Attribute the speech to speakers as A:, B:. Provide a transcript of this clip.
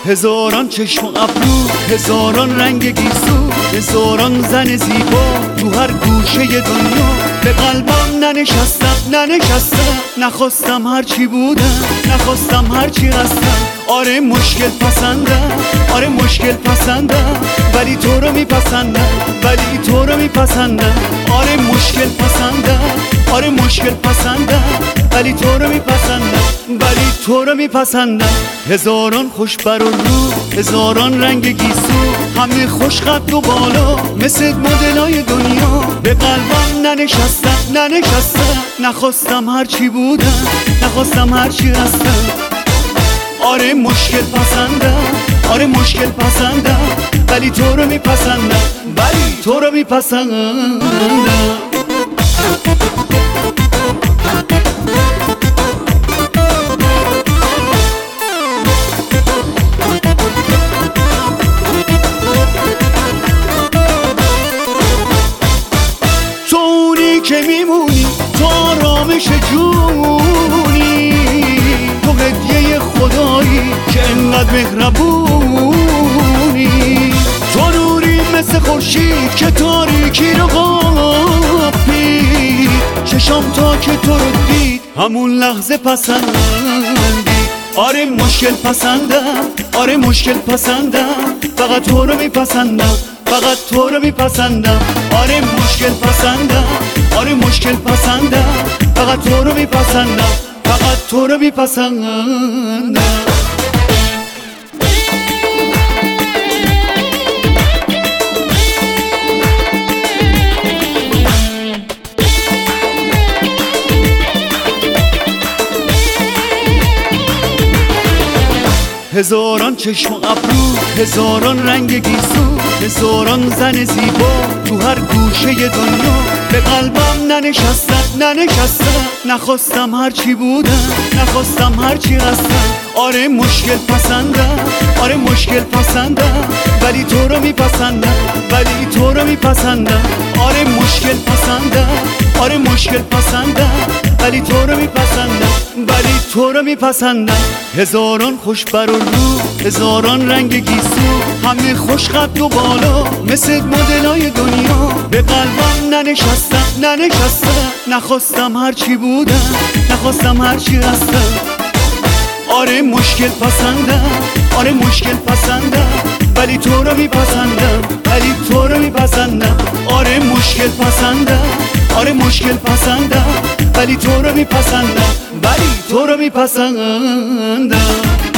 A: هزاران چشم و ابرو، هزاران رنگ گیسو، هزاران زن زیبا تو هر گوشه دنیا. به قلبم ننشستم نخواستم هرچی بودم، نخواستم هرچی هستم. آره مشکل پسندم، آره مشکل پسندم، ولی تو رو میپسندم، ولی تو رو میپسندم. آره مشکل پسندم، آره مشکل پسندم، ولی تو رو میپسندم، ولی تو رو میپسندم. هزاران خوش بر و رو، هزاران رنگ گیسو، همه خوش قد و بالا مثل مدلای دنیا. به قلبم ننشستم نخواستم هرچی بودم، نخواستم هرچی هستم. آره مشکل پسندم، آره مشکل پسندم، ولی تو رو میپسندم، ولی تو رو میپسندم. که میمونی تو آرامش جونی، تو هدیه خدایی که انقدر مهربونی. تو نوری مثل خورشید که تاریکی رو قاپید، چشام تا که تو رو دید همون لحظه پسندی. آره مشکل پسندم، آره مشکل پسندم، فقط تو رو میپسندم، فقط تو رو میپسندم. آره مشکل پسندم، آره مشکل پسندم، فقط تو رو میپسندم، فقط تو رو میپسندم. هزاران چشم و ابرو، هزاران رنگ گیسو، هزاران زن زیبا تو هر گوشه دنیا. به قلبم ننشستم نخواستم هرچی بودم، نخواستم هرچی هستم. آره مشکل پسندم، آره مشکل پسندم، ولی تو رو میپسندم، ولی تو رو میپسندم. آره مشکل پسندم، آره مشکل پسندم، ولی تو رو میپسندم، ولی تو رو میپسندم. هزاران خوش بر و رو، هزاران رنگ گیسو، همه خوش قد و بالا مثل مدلای دنیا. به قلبم ننشستم نخواستم هرچی بودم، نخواستم هرچی هستم. آره مشکل پسندم، آره مشکل پسندم، ولی تو رو میپسندم، ولی تو رو میپسندم. آره مشکل پسندم، آره مشکل پسندم، ولی تو رو میپسندم، ولی تو رو میپسندم.